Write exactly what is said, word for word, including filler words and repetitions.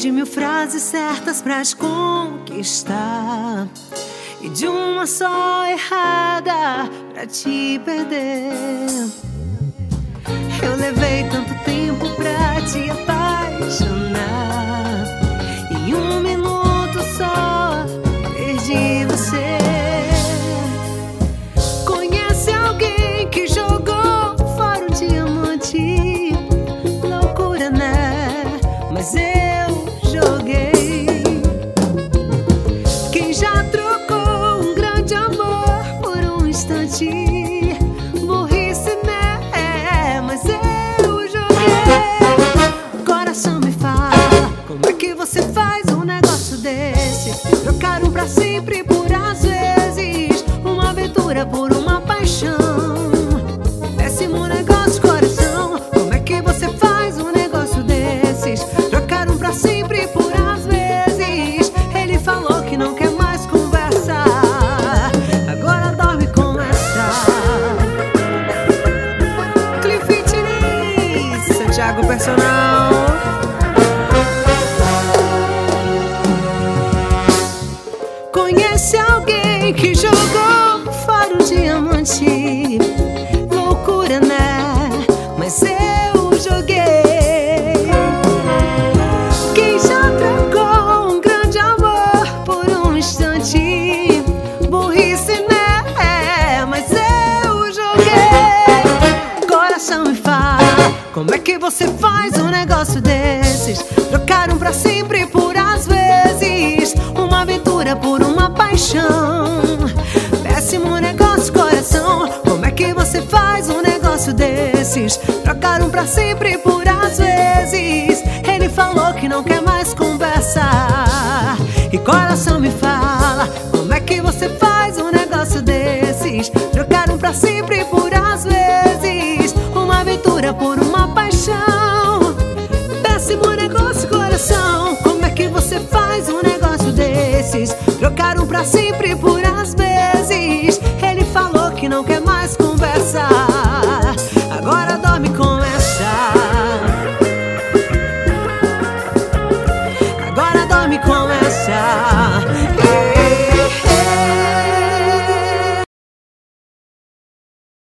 de mil frases certas pra te conquistar e de uma só errada pra te perder. Eu levei tanto tempo pra te apaixonar e em um minuto só perdi você. Conhece alguém que jogou fora o diamante? Loucura, né? Mas eu joguei. Quem já trocou um grande amor por um instante? Burrice, né? Mas eu joguei. Coração, me fala, como é que você faz um negócio desse? Trocar um pra sempre por às vezes, uma aventura por uma paixão. Péssimo negócio, coração. Como é que você faz um negócio desses? Trocar um pra sempre por às vezes. Ele falou que não quer mais conversar, agora dorme com essa. Cliff Diniz, Santiago Personal. Conhece alguém que jogou fora o diamante? Loucura, né? Mas eu joguei. Quem já trocou um grande amor por um instante? Burrice, né? Mas eu joguei. Coração, me fala, como é que você faz um negócio desses? Trocar um pra sempre por às vezes, uma aventura por uma paixão. Péssimo negócio, coração. Como é que você faz um negócio desses? Trocar um pra sempre por às vezes. Ele falou que não quer mais conversar. E coração, me fala,